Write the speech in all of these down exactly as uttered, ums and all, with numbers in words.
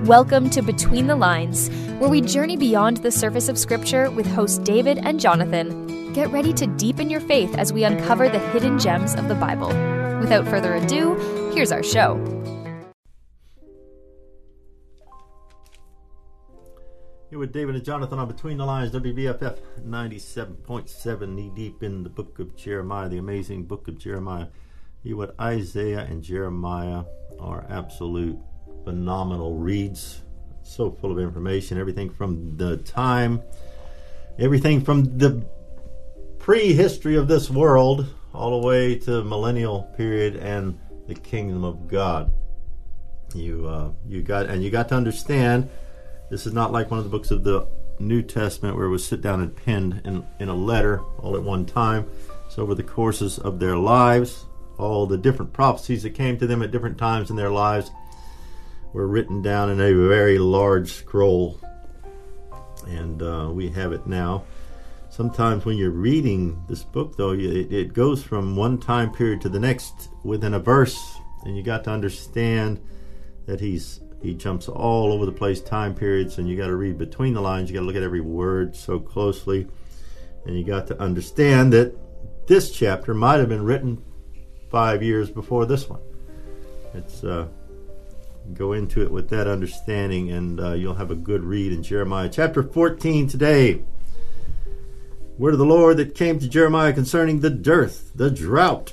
Welcome to Between the Lines, where we journey beyond the surface of Scripture with hosts David and Jonathan. Get ready to deepen your faith as we uncover the hidden gems of the Bible. Without further ado, here's our show. Here with David and Jonathan on Between the Lines, W B F F ninety-seven point seven, knee deep in the book of Jeremiah, the amazing book of Jeremiah. Here with Isaiah and Jeremiah are absolute phenomenal reads, so full of information, everything from the time, everything from the prehistory of this world all the way to millennial period and the kingdom of God. You uh, you got and you got to understand, this is not like one of the books of the New Testament where it was sit down and penned in, in a letter all at one time. So over the courses of their lives, all the different prophecies that came to them at different times in their lives were written down in a very large scroll, and uh, we have it now. Sometimes when you're reading this book, though, it, it goes from one time period to the next within a verse, and you got to understand that he's he jumps all over the place, time periods, and you got to read between the lines. You got to look at every word so closely, and you got to understand that this chapter might have been written five years before this one. It's uh, go into it with that understanding, and uh, you'll have a good read in Jeremiah chapter fourteen today. Word of the Lord that came to Jeremiah concerning the dearth, the drought.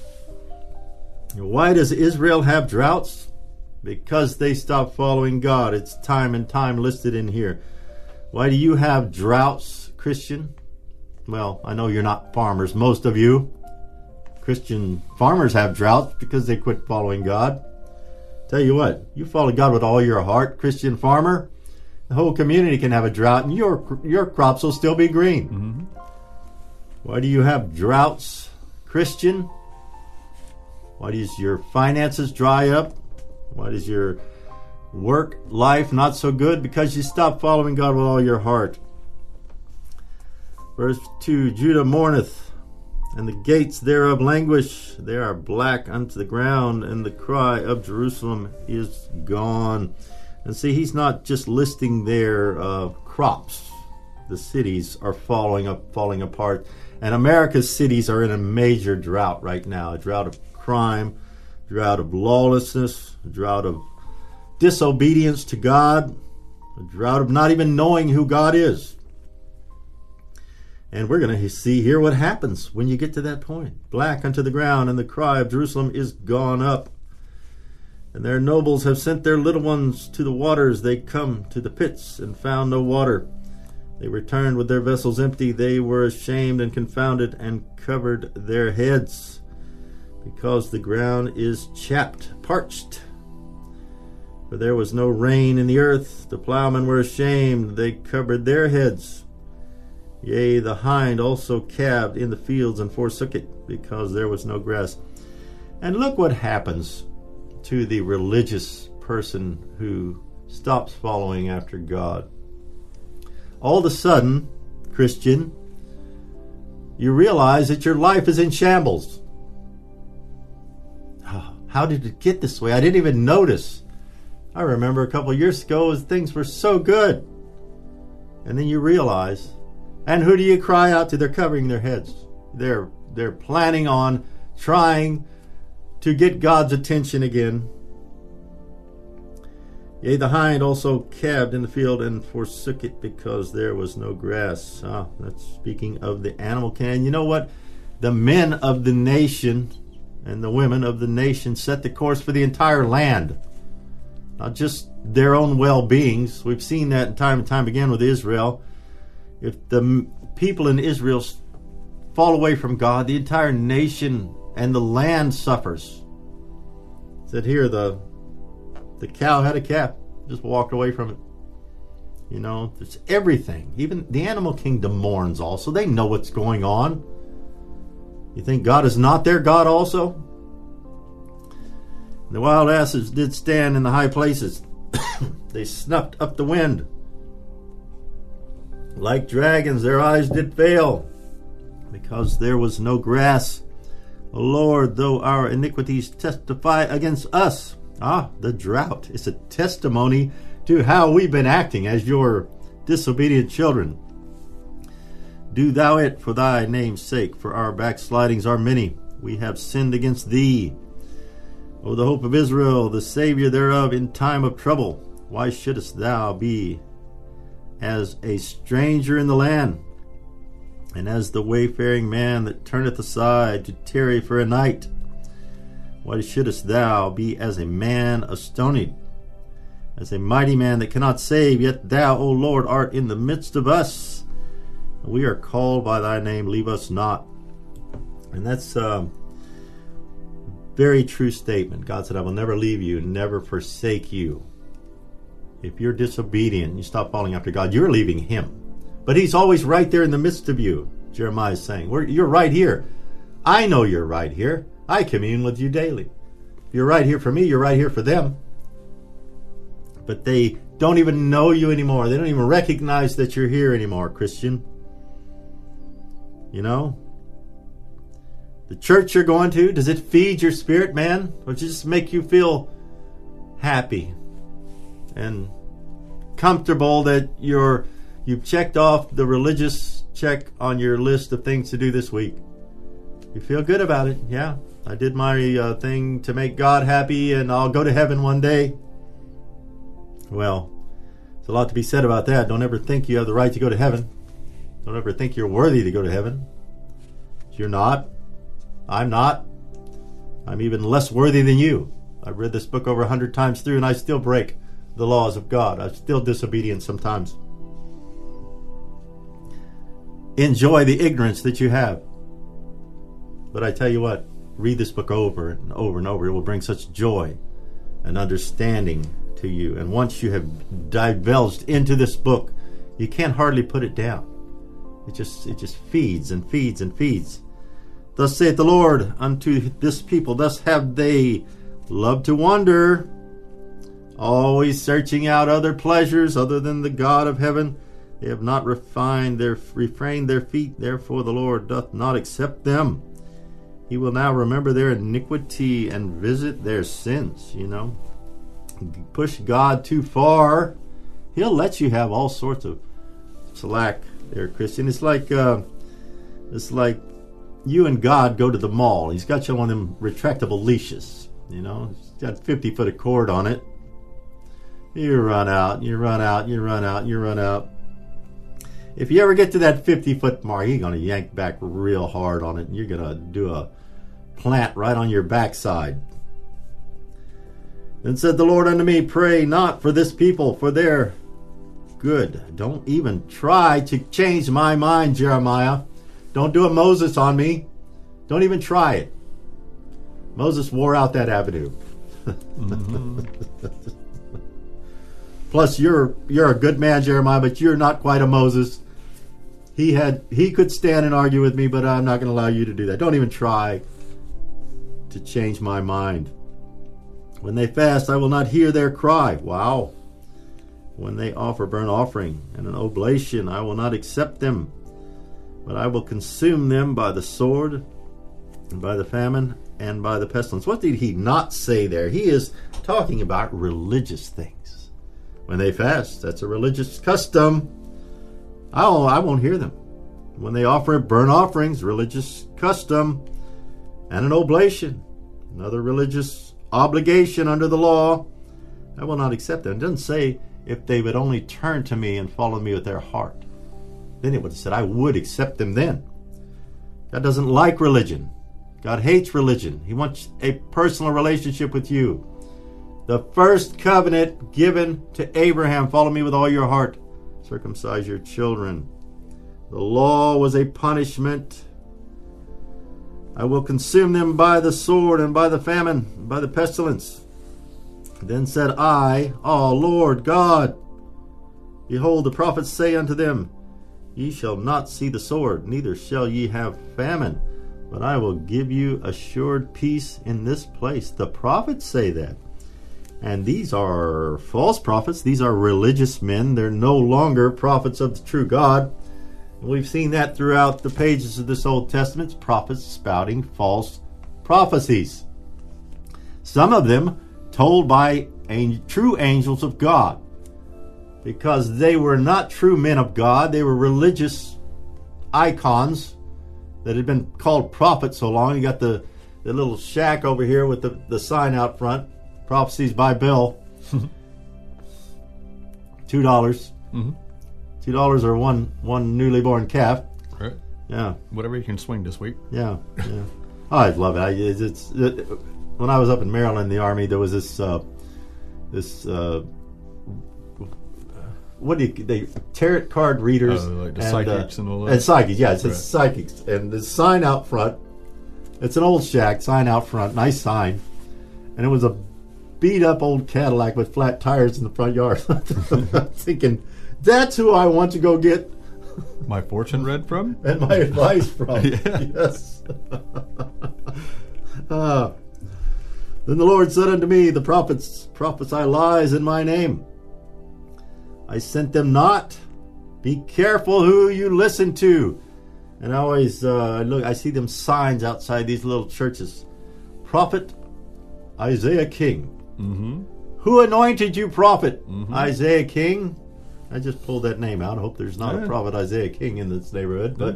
Why does Israel have droughts? Because they stopped following God. It's time and time listed in here. Why do you have droughts, Christian? Well, I know you're not farmers, most of you. Christian farmers have droughts because they quit following God. Tell you what, you follow God with all your heart, Christian farmer, the whole community can have a drought and your your crops will still be green. Mm-hmm. Why do you have droughts, Christian? Why does your finances dry up? Why does your work life not so good? Because you stopped following God with all your heart. Verse two, Judah mourneth, and the gates thereof languish. They are black unto the ground, and the cry of Jerusalem is gone. And see, he's not just listing their uh, crops. The cities are falling up, falling apart. And America's cities are in a major drought right now. A drought of crime, drought of lawlessness, a drought of disobedience to God, a drought of not even knowing who God is. And we're going to see here what happens when you get to that point. Black unto the ground, and the cry of Jerusalem is gone up. And their nobles have sent their little ones to the waters. They come to the pits and found no water. They returned with their vessels empty. They were ashamed and confounded and covered their heads, because the ground is chapped, parched. For there was no rain in the earth. The plowmen were ashamed. They covered their heads. Yea, the hind also calved in the fields and forsook it, because there was no grass. And look what happens to the religious person who stops following after God. All of a sudden, Christian, you realize that your life is in shambles. Oh, how did it get this way? I didn't even notice. I remember a couple of years ago, things were so good. And then you realize, and who do you cry out to? They're covering their heads. They're they're planning on trying to get God's attention again. Yea, the hind also calved in the field and forsook it, because there was no grass. Ah, that's speaking of the animal king. You know what? The men of the nation and the women of the nation set the course for the entire land. Not just their own well-beings. We've seen that time and time again with Israel. If the people in Israel fall away from God, the entire nation and the land suffers. It said here, the the cow had a calf, just walked away from it. You know, it's everything. Even the animal kingdom mourns also. They know what's going on. You think God is not their God also? And the wild asses did stand in the high places. They snuffed up the wind. Like dragons, their eyes did fail, because there was no grass. O Lord, though our iniquities testify against us. Ah, the drought is a testimony to how we've been acting as your disobedient children. Do thou it for thy name's sake, for our backslidings are many. We have sinned against thee. O the hope of Israel, the Savior thereof in time of trouble, why shouldest thou be as a stranger in the land, and as the wayfaring man that turneth aside to tarry for a night? Why shouldest thou be as a man astonied, as a mighty man that cannot save? Yet thou, O Lord, art in the midst of us. We are called by thy name, leave us not. And that's a very true statement. God said, I will never leave you, never forsake you. If you're disobedient, you stop following after God, you're leaving him. But he's always right there in the midst of you, Jeremiah is saying. We're, you're right here. I know you're right here. I commune with you daily. If you're right here for me, you're right here for them. But they don't even know you anymore. They don't even recognize that you're here anymore, Christian. You know? The church you're going to, does it feed your spirit, man? Or does it just make you feel happy and comfortable that you're you've checked off the religious check on your list of things to do this week? You feel good about it. Yeah, I did my uh, thing to make God happy and I'll go to heaven one day. Well, there's a lot to be said about that. Don't ever think you have the right to go to heaven. Don't ever think you're worthy to go to heaven. You're not. I'm not. I'm even less worthy than you. I've read this book over a hundred times through and I still break the laws of God. I'm still disobedient sometimes. Enjoy the ignorance that you have. But I tell you what, read this book over and over and over. It will bring such joy and understanding to you. And once you have divulged into this book, you can't hardly put it down. It just it just feeds and feeds and feeds. Thus saith the Lord unto this people, thus have they loved to wander, always searching out other pleasures other than the God of heaven. They have not refined their refrained their feet, therefore the Lord doth not accept them. He will now remember their iniquity and visit their sins. You know, push God too far, he'll let you have all sorts of slack there, Christian. It's like uh, it's like you and God go to the mall. He's got you on them retractable leashes. You know, it's got fifty foot of cord on it. You run out, you run out, you run out, you run out. If you ever get to that fifty foot mark, you're going to yank back real hard on it. And you're going to do a plant right on your backside. Then said the Lord unto me, pray not for this people, for their good. Don't even try to change my mind, Jeremiah. Don't do a Moses on me. Don't even try it. Moses wore out that avenue. Mm-hmm. Plus, you're you're a good man, Jeremiah, but you're not quite a Moses. He had he could stand and argue with me, but I'm not going to allow you to do that. Don't even try to change my mind. When they fast, I will not hear their cry. Wow. When they offer burnt offering and an oblation, I will not accept them, but I will consume them by the sword and by the famine and by the pestilence. What did he not say there? He is talking about religious things. When they fast, that's a religious custom. I'll, I won't hear them. When they offer burnt offerings, religious custom, and an oblation, another religious obligation under the law, I will not accept them. It doesn't say if they would only turn to me and follow me with their heart. Then it would have said I would accept them then. God doesn't like religion. God hates religion. He wants a personal relationship with you. The first covenant given to Abraham, follow me with all your heart, circumcise your children. The law was a punishment. I will consume them by the sword and by the famine, by the pestilence. Then said I, O Lord God, behold, the prophets say unto them, ye shall not see the sword, neither shall ye have famine, but I will give you assured peace in this place. The prophets say that. And these are false prophets. These are religious men. They're no longer prophets of the true God. And we've seen that throughout the pages of this Old Testament. It's prophets spouting false prophecies. Some of them told by angel, true angels of God. because they were not true men of God. They were religious icons that had been called prophets so long. You got the, the little shack over here with the, the sign out front, Prophecies by Bill. Two dollars. Mm-hmm. Two dollars or one one newly born calf. Right. Yeah. Whatever you can swing this week. Yeah. Yeah. Oh, I love it. I, it's, it's it, when I was up in Maryland in the Army, there was this uh, this uh, what do you they tarot card readers, uh, like the and, psychics uh, and all that. and psychics. Yeah, it's right. psychics, and the sign out front. It's an old shack. Sign out front, nice sign, and it was a beat up old Cadillac with flat tires in the front yard. I'm thinking, that's who I want to go get my fortune read from and my advice from. Yeah. Yes. uh, then the Lord said unto me, the prophets prophesy lies in my name. I sent them not. Be careful who you listen to. And I always uh, I look. I see them signs outside these little churches. Prophet Isaiah King. Mm-hmm. Who anointed you prophet? Mm-hmm. Isaiah King. I just pulled that name out. I hope there's not yeah. a prophet Isaiah King in this neighborhood. But,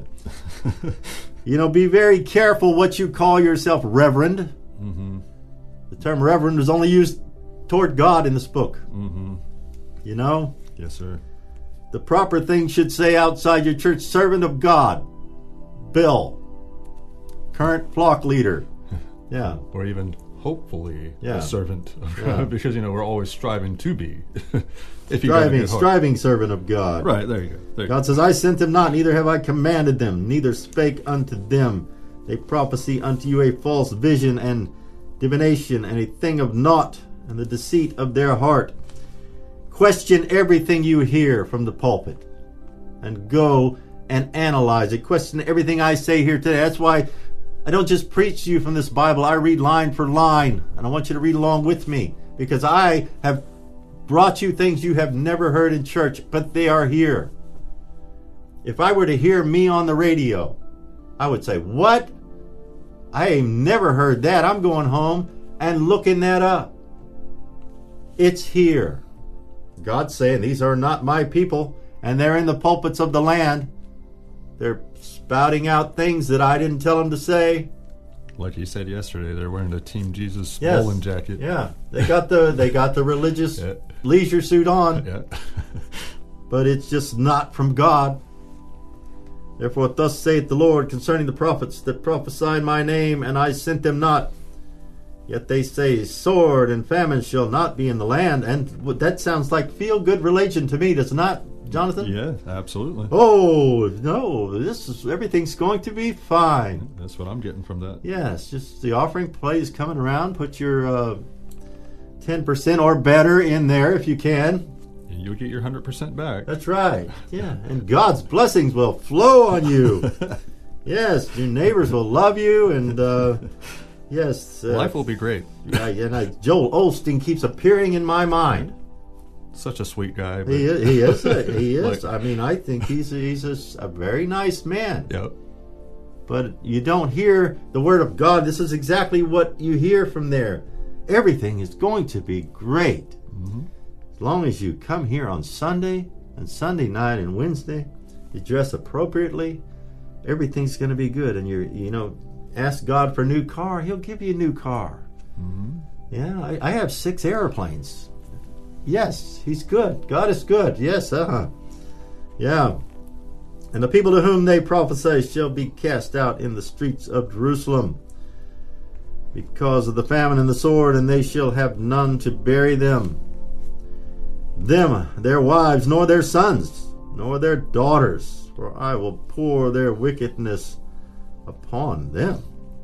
you know, be very careful what you call yourself reverend. Mm-hmm. The term reverend is only used toward God in this book. Mm-hmm. You know? Yes, sir. The proper thing should say outside your church, servant of God. Bill. Current flock leader. Yeah. Or even hopefully yeah. a servant of yeah. God, because, you know, we're always striving to be. If you striving, striving servant of God. Right, there you go. There you God go. says, I sent them not, neither have I commanded them, neither spake unto them. They prophesy unto you a false vision and divination, and a thing of naught, and the deceit of their heart. Question everything you hear from the pulpit, and go and analyze it. Question everything I say here today. That's why I don't just preach to you from this Bible. I read line for line, and I want you to read along with me, because I have brought you things you have never heard in church, but they are here. If I were to hear me on the radio, I would say, what? I ain't never heard that. I'm going home and looking that up. It's here. God's saying, these are not my people, and they're in the pulpits of the land. They're spouting out things that I didn't tell them to say. Like you said yesterday, they're wearing a Team Jesus yes. bowling jacket. Yeah, they got the they got the religious yeah. leisure suit on, yeah. but it's just not from God. Therefore, thus saith the Lord concerning the prophets that prophesy in my name, and I sent them not. Yet they say, sword and famine shall not be in the land, and that sounds like feel-good religion to me, does it not, Jonathan? Yeah, absolutely. Oh no, this is everything's going to be fine. That's what I'm getting from that. Yes, just the offering plate is coming around. Put your uh, ten percent or better in there if you can. And you'll get your one hundred percent back. That's right. Yeah, and God's blessings will flow on you. Yes, your neighbors will love you, and uh, yes, uh, life will be great. Yeah, and I, Joel Osteen keeps appearing in my mind. Such a sweet guy. But He is. He is. A, he is. like, I mean, I think he's a, he's a, a very nice man. Yep. But you don't hear the word of God. This is exactly what you hear from there. Everything is going to be great. Mm-hmm. As long as you come here on Sunday and Sunday night and Wednesday, you dress appropriately, everything's going to be good. And you're, you know, ask God for a new car, He'll give you a new car. Mm-hmm. Yeah, I, I have six airplanes. Yes, He's good. God is good. Yes, uh-huh. Yeah. And the people to whom they prophesy shall be cast out in the streets of Jerusalem because of the famine and the sword, and they shall have none to bury them. Them, their wives, nor their sons, nor their daughters, for I will pour their wickedness upon them.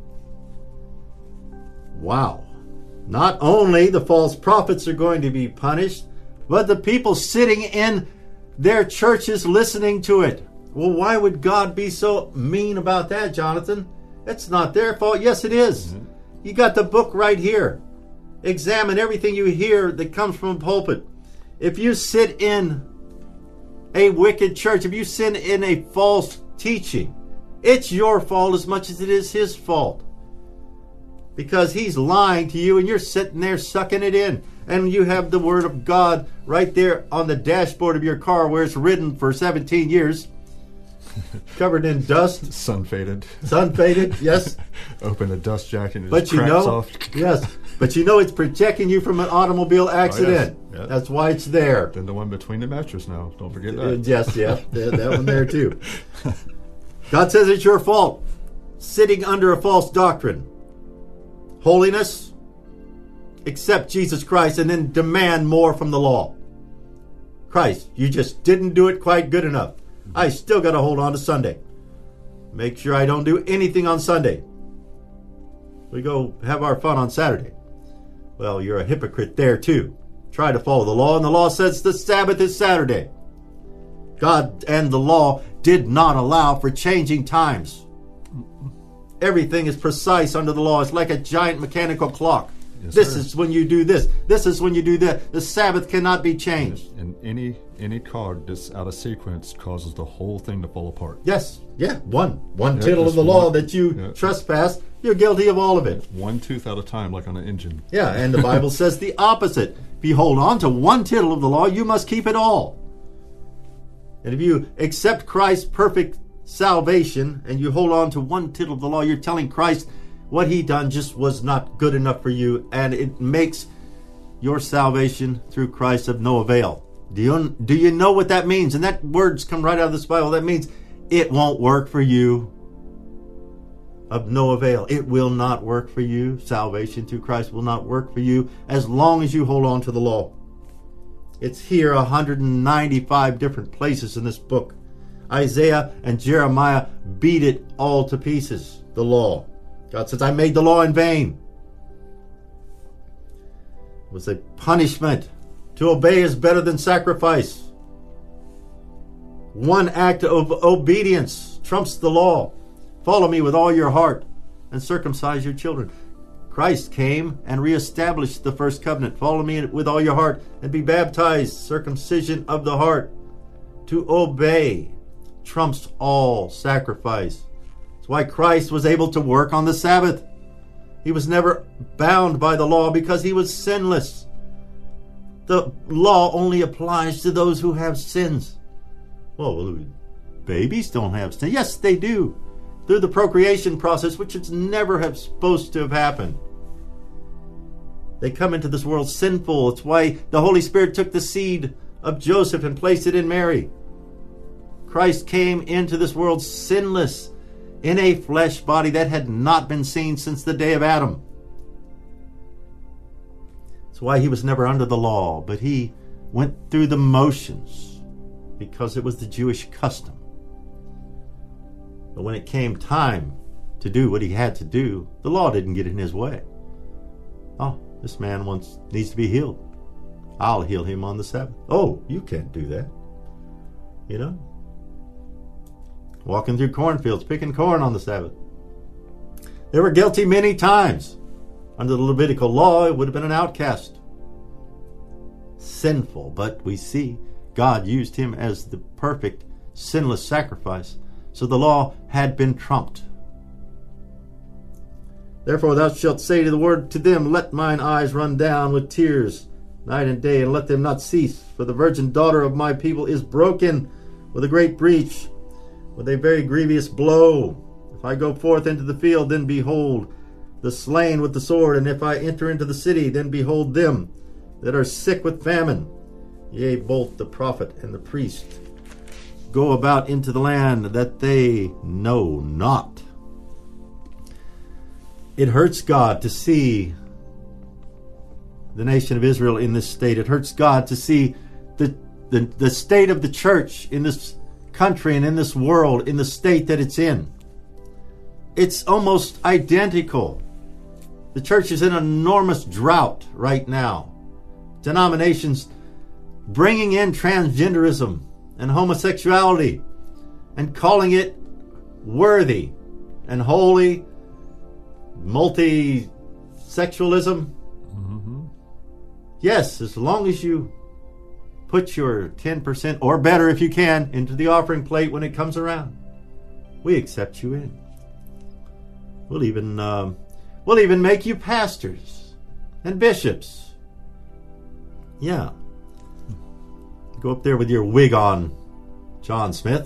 Wow. Not only the false prophets are going to be punished, but the people sitting in their churches listening to it. Well, why would God be so mean about that, Jonathan? It's not their fault. Yes, it is. Mm-hmm. You got the book right here. Examine everything you hear that comes from a pulpit. If you sit in a wicked church, if you sit in a false teaching, it's your fault as much as it is his fault. because he's lying to you and you're sitting there sucking it in. And you have the Word of God right there on the dashboard of your car where it's ridden for seventeen years, covered in dust. Sun faded. Sun faded, yes. Open the dust jacket and it But just you cracks know, off. yes, but you know it's protecting you from an automobile accident. Oh, yes. Yes. That's why it's there. Then the one between the mattress now. Don't forget Uh, that. yes, yeah, that, that one there too. God says it's your fault, sitting under a false doctrine. Holiness, accept Jesus Christ, and then demand more from the law. Christ, you just didn't do it quite good enough. I still got to hold on to Sunday. Make sure I don't do anything on Sunday. We go have our fun on Saturday. Well, you're a hypocrite there too. Try to follow the law, and the law says the Sabbath is Saturday. God and the law did not allow for changing times. Everything is precise under the law. It's like a giant mechanical clock. Yes, this sir. is when you do this. This is when you do that. The Sabbath cannot be changed. And any any card that's out of sequence causes the whole thing to fall apart. Yes, yeah, one. One Yeah, tittle of just the law one. that you Yeah. trespass, you're guilty of all of it. One tooth at a time, like on an engine. Yeah, and the Bible says the opposite. If you hold on to one tittle of the law, you must keep it all. And if you accept Christ's perfect salvation and you hold on to one tittle of the law, you're telling Christ what he done just was not good enough for you, and it makes your salvation through Christ of no avail. Do you, do you know what that means? And that words come right out of this Bible. That means it won't work for you. Of no avail. It will not work for you. Salvation through Christ will not work for you as long as you hold on to the law. It's here one hundred ninety-five different places in this book. Isaiah and Jeremiah beat it all to pieces, the law. God says, I made the law in vain. It was a punishment. To obey is better than sacrifice. One act of obedience trumps the law. Follow me with all your heart and circumcise your children. Christ came and reestablished the first covenant. Follow me with all your heart and be baptized. Circumcision of the heart. To obey trumps all sacrifice. That's why Christ was able to work on the Sabbath. He was never bound by the law because he was sinless. The law only applies to those who have sins. Well, babies don't have sins. Yes, they do. Through the procreation process, which is never have supposed to have happened. They come into this world sinful. It's why the Holy Spirit took the seed of Joseph and placed it in Mary. Christ came into this world sinless in a flesh body that had not been seen since the day of Adam. That's why he was never under the law, but he went through the motions because it was the Jewish custom. But when it came time to do what he had to do, the law didn't get in his way. Oh, this man wants needs to be healed. I'll heal him on the Sabbath. Oh, you can't do that. You know? Walking through cornfields, picking corn on the Sabbath. They were guilty many times. Under the Levitical law, it would have been an outcast. Sinful, but we see God used him as the perfect, sinless sacrifice. So the law had been trumped. Therefore thou shalt say to the word to them, let mine eyes run down with tears night and day, and let them not cease. For the virgin daughter of my people is broken with a great breach, with a very grievous blow. If I go forth into the field, then behold the slain with the sword. And if I enter into the city, then behold them that are sick with famine. Yea, both the prophet and the priest go about into the land that they know not. It hurts God to see the nation of Israel in this state. It hurts God to see the, the, the state of the church in this country and in this world, in the state that it's in. It's almost identical. The church is in an enormous drought right now. Denominations bringing in transgenderism and homosexuality and calling it worthy and holy, multi-sexualism. Mm-hmm. Yes, as long as you put your ten percent or better if you can into the offering plate when it comes around, we accept you in. We'll even um, We'll even make you pastors and bishops. Yeah. Go up there with your wig on, John Smith.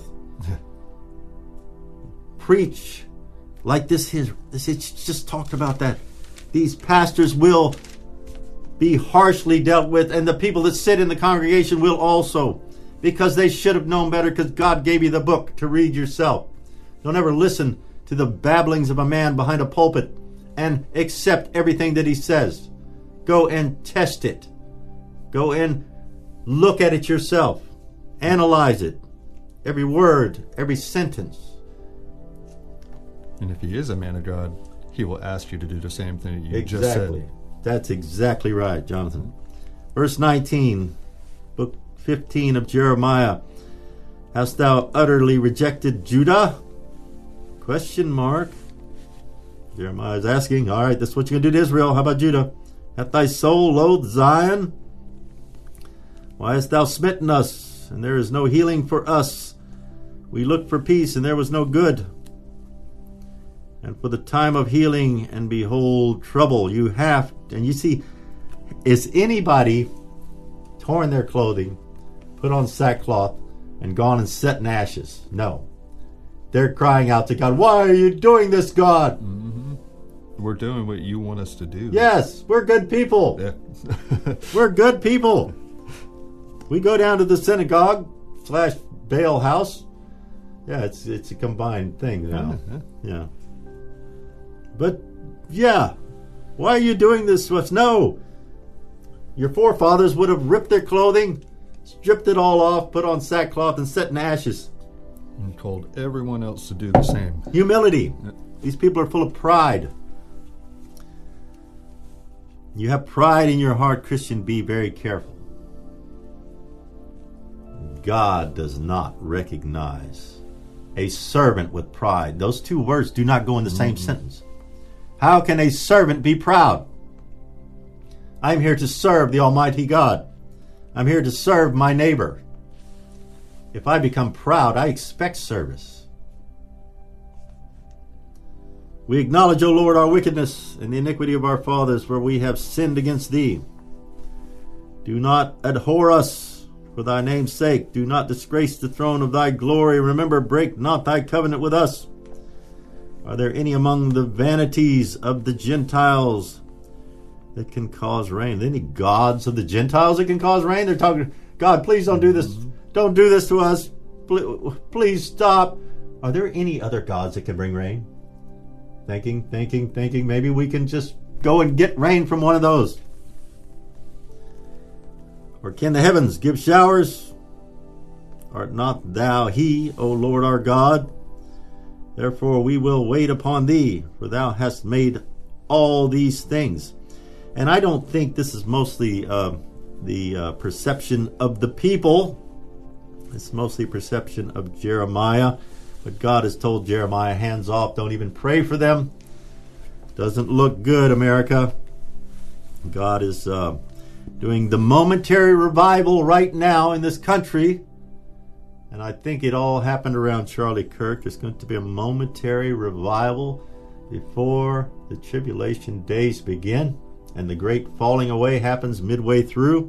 Preach like this is, this is just talked about that. These pastors will be harshly dealt with, and the people that sit in the congregation will also, because they should have known better, because God gave you the book to read yourself. Don't ever listen to the babblings of a man behind a pulpit and accept everything that he says. Go and test it. Go and look at it yourself. Analyze it. Every word, every sentence. And if he is a man of God, he will ask you to do the same thing that you Exactly. just said. That's exactly right, Jonathan. Verse nineteen, book fifteen of Jeremiah. Hast thou utterly rejected Judah? Question mark. Jeremiah is asking, all right, this is what you're going to do to Israel. How about Judah? Hath thy soul loathed Zion? Why hast thou smitten us, and there is no healing for us? We looked for peace, and there was no good. And for the time of healing, and behold, trouble. You have, and you see, is anybody torn their clothing, put on sackcloth, and gone and set in ashes? No. They're crying out to God, why are you doing this, God? Mm-hmm. We're doing what you want us to do. Yes, we're good people. Yeah. We're good people. We go down to the synagogue slash Baal house. Yeah, it's it's a combined thing now. Yeah. Yeah. But, yeah, why are you doing this to us? No. Your forefathers would have ripped their clothing, stripped it all off, put on sackcloth, and set in ashes. And told everyone else to do the same. Humility. Yeah. These people are full of pride. You have pride in your heart, Christian, be very careful. God does not recognize a servant with pride. Those two words do not go in the same mm-hmm. sentence. How can a servant be proud? I'm here to serve the Almighty God. I'm here to serve my neighbor. If I become proud, I expect service. We acknowledge, O Lord, our wickedness and the iniquity of our fathers, for we have sinned against thee. Do not abhor us for thy name's sake. Do not disgrace the throne of thy glory. Remember, break not thy covenant with us. Are there any among the vanities of the Gentiles that can cause rain? Any gods of the Gentiles that can cause rain? They're talking, God, please don't do this. Don't do this to us. Please stop. Are there any other gods that can bring rain? Thinking, thinking, thinking, maybe we can just go and get rain from one of those. Or can the heavens give showers? Art not thou he, O Lord our God? Therefore we will wait upon thee, for thou hast made all these things. And I don't think this is mostly uh, the uh, perception of the people. It's mostly perception of Jeremiah. But God has told Jeremiah, hands off, don't even pray for them. Doesn't look good, America. God is uh, doing the momentary revival right now in this country. And I think it all happened around Charlie Kirk. There's going to be a momentary revival before the tribulation days begin. And the great falling away happens midway through.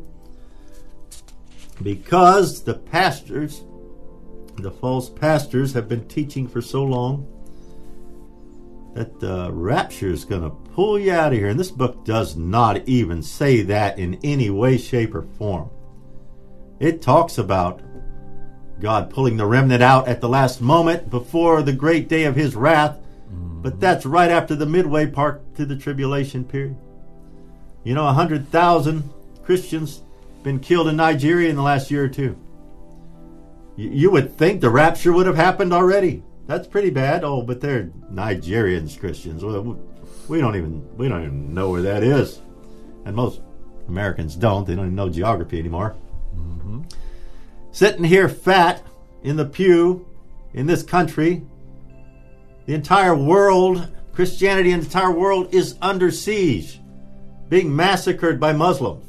Because the pastors, the false pastors, have been teaching for so long that the rapture is going to pull you out of here. And this book does not even say that in any way, shape, or form. It talks about God pulling the remnant out at the last moment before the great day of his wrath. Mm-hmm. But that's right after the midway part to the tribulation period. You know, one hundred thousand Christians been killed in Nigeria in the last year or two. You, you would think the rapture would have happened already. That's pretty bad. Oh, but they're Nigerians, Christians. Well, we don't even we don't even know where that is. And most Americans don't. They don't even know geography anymore. Mm-hmm. Sitting here fat in the pew in this country, the entire world, Christianity in the entire world is under siege, being massacred by Muslims.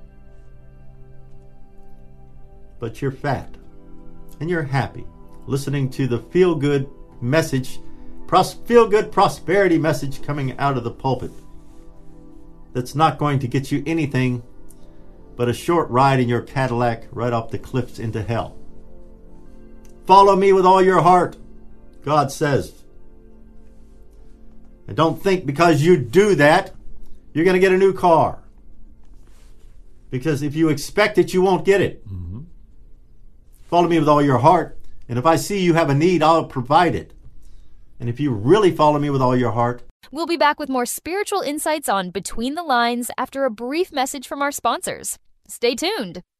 But you're fat and you're happy, listening to the feel-good message pros- feel-good prosperity message coming out of the pulpit that's not going to get you anything but a short ride in your Cadillac right off the cliffs into hell. Follow me with all your heart, God says. And don't think because you do that, you're going to get a new car. Because if you expect it, you won't get it. Mm-hmm. Follow me with all your heart. And if I see you have a need, I'll provide it. And if you really follow me with all your heart. We'll be back with more spiritual insights on Between the Lines after a brief message from our sponsors. Stay tuned.